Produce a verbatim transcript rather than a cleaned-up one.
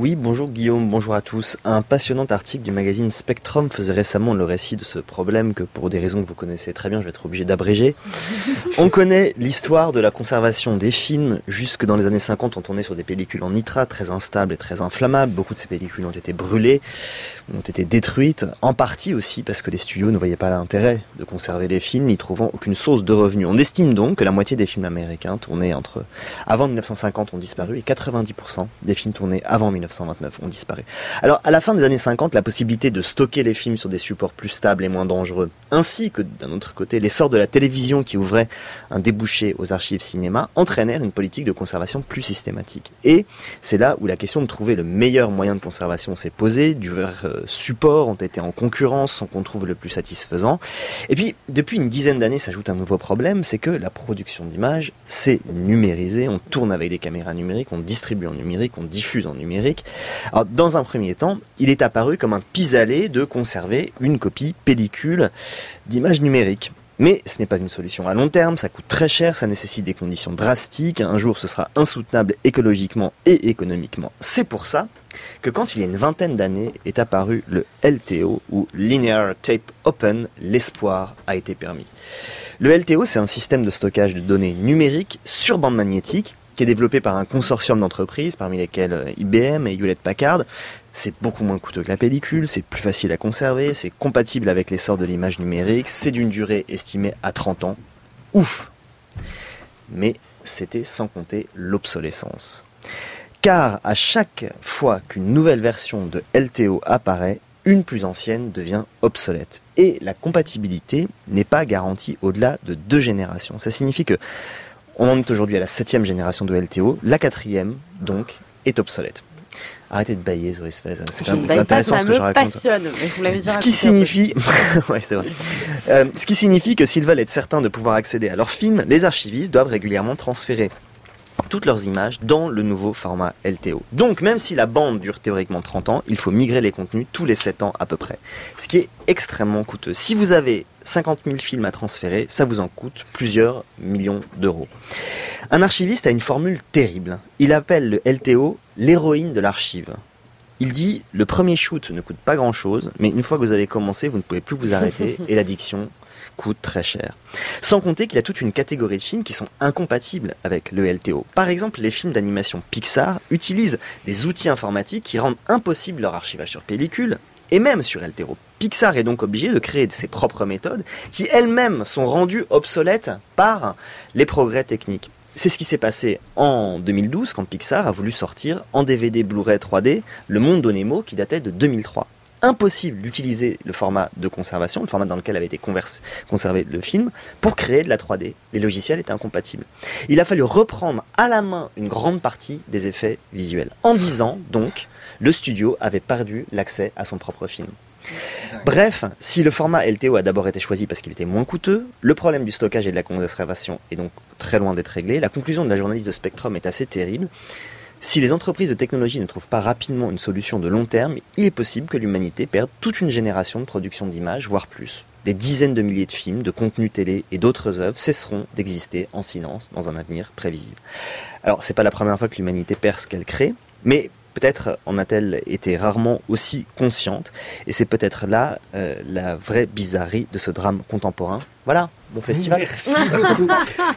Oui, bonjour Guillaume, bonjour à tous. Un passionnant article du magazine Spectrum faisait récemment le récit de ce problème que, pour des raisons que vous connaissez très bien, je vais être obligé d'abréger. On connaît l'histoire de la conservation des films. Jusque dans les années cinquante, on tournait sur des pellicules en nitrate, très instables et très inflammables. Beaucoup de ces pellicules ont été brûlées, ont été détruites, en partie aussi parce que les studios ne voyaient pas l'intérêt de conserver les films, n'y trouvant aucune source de revenus. On estime donc que la moitié des films américains tournés entre avant mille neuf cent cinquante ont disparu et quatre-vingt-dix pour cent des films tournés avant mille neuf cent vingt-neuf ont disparu. Alors, à la fin des années cinquante, la possibilité de stocker les films sur des supports plus stables et moins dangereux, ainsi que, d'un autre côté, l'essor de la télévision qui ouvrait un débouché aux archives cinéma, entraînèrent une politique de conservation plus systématique. Et c'est là où la question de trouver le meilleur moyen de conservation s'est posée. Divers euh, supports ont été en concurrence sans qu'on trouve le plus satisfaisant. Et puis, depuis une dizaine d'années, s'ajoute un nouveau problème, c'est que la production d'images, c'est numérisé. On tourne avec des caméras numériques, on distribue en numérique, on diffuse en numérique. Alors, dans un premier temps, il est apparu comme un pis-aller de conserver une copie pellicule d'image numérique. Mais ce n'est pas une solution à long terme, ça coûte très cher, ça nécessite des conditions drastiques, un jour ce sera insoutenable écologiquement et économiquement. C'est pour ça que quand il y a une vingtaine d'années est apparu le L T O, ou Linear Tape Open, l'espoir a été permis. Le L T O, c'est un système de stockage de données numériques sur bande magnétique qui est développé par un consortium d'entreprises, parmi lesquelles I B M et Hewlett-Packard. C'est beaucoup moins coûteux que la pellicule, c'est plus facile à conserver, c'est compatible avec l'essor de l'image numérique, c'est d'une durée estimée à trente ans. Ouf! Mais c'était sans compter l'obsolescence. Car à chaque fois qu'une nouvelle version de L T O apparaît, une plus ancienne devient obsolète. Et la compatibilité n'est pas garantie au-delà de deux générations. Ça signifie que on en est aujourd'hui à la septième génération de L T O, la quatrième, donc, est obsolète. Arrêtez de bailler sur les c'est, c'est, quand même, c'est intéressant ce que je raconte. Passionne, mais vous l'avez déjà ce qui signifie, ouais, c'est vrai. Euh, ce qui signifie que s'ils veulent être certains de pouvoir accéder à leurs films, les archivistes doivent régulièrement transférer toutes leurs images dans le nouveau format L T O. Donc, même si la bande dure théoriquement trente ans, il faut migrer les contenus tous les sept ans à peu près. Ce qui est extrêmement coûteux. Si vous avez cinquante mille films à transférer, ça vous en coûte plusieurs millions d'euros. Un archiviste a une formule terrible. Il appelle le L T O l'héroïne de l'archive. Il dit, le premier shoot ne coûte pas grand-chose, mais une fois que vous avez commencé, vous ne pouvez plus vous arrêter et l'addiction coûte très cher. Sans compter qu'il y a toute une catégorie de films qui sont incompatibles avec le L T O. Par exemple, les films d'animation Pixar utilisent des outils informatiques qui rendent impossible leur archivage sur pellicule et même sur L T O. Pixar est donc obligé de créer ses propres méthodes qui elles-mêmes sont rendues obsolètes par les progrès techniques. C'est ce qui s'est passé en deux mille douze quand Pixar a voulu sortir en D V D Blu-ray trois D Le Monde de Nemo qui datait de deux mille trois. Impossible d'utiliser le format de conservation, le format dans lequel avait été converse, conservé le film, pour créer de la trois D. Les logiciels étaient incompatibles. Il a fallu reprendre à la main une grande partie des effets visuels. En dix ans, donc, le studio avait perdu l'accès à son propre film. Bref, si le format L T O a d'abord été choisi parce qu'il était moins coûteux, le problème du stockage et de la conservation est donc très loin d'être réglé. La conclusion de la journaliste de Spectrum est assez terrible. Si les entreprises de technologie ne trouvent pas rapidement une solution de long terme, il est possible que l'humanité perde toute une génération de production d'images, voire plus. Des dizaines de milliers de films, de contenus télé et d'autres œuvres cesseront d'exister en silence dans un avenir prévisible. Alors, c'est pas la première fois que l'humanité perd ce qu'elle crée, mais peut-être en a-t-elle été rarement aussi consciente, et c'est peut-être là euh, la vraie bizarrerie de ce drame contemporain. Voilà, bon festival. Merci beaucoup.